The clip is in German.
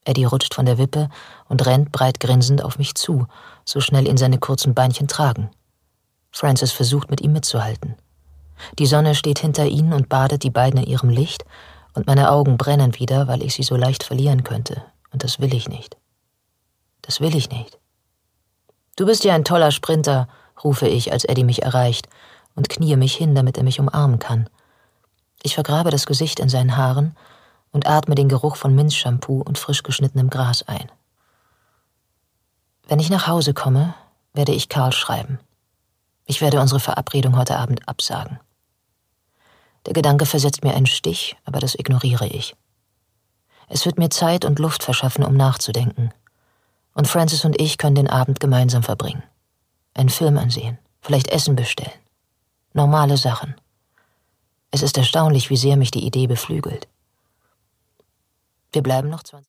Eddie rutscht von der Wippe und rennt breit grinsend auf mich zu, so schnell ihn seine kurzen Beinchen tragen. Frances versucht, mit ihm mitzuhalten. Die Sonne steht hinter ihnen und badet die beiden in ihrem Licht, und meine Augen brennen wieder, weil ich sie so leicht verlieren könnte. Und das will ich nicht. Das will ich nicht. »Du bist ja ein toller Sprinter«, rufe ich, als Eddie mich erreicht, und kniee mich hin, damit er mich umarmen kann. Ich vergrabe das Gesicht in seinen Haaren und atme den Geruch von Minzshampoo und frisch geschnittenem Gras ein. Wenn ich nach Hause komme, werde ich Carl schreiben. Ich werde unsere Verabredung heute Abend absagen. Der Gedanke versetzt mir einen Stich, aber das ignoriere ich. Es wird mir Zeit und Luft verschaffen, um nachzudenken. Und Frances und ich können den Abend gemeinsam verbringen. Einen Film ansehen, vielleicht Essen bestellen. Normale Sachen. Es ist erstaunlich, wie sehr mich die Idee beflügelt. Wir bleiben noch 20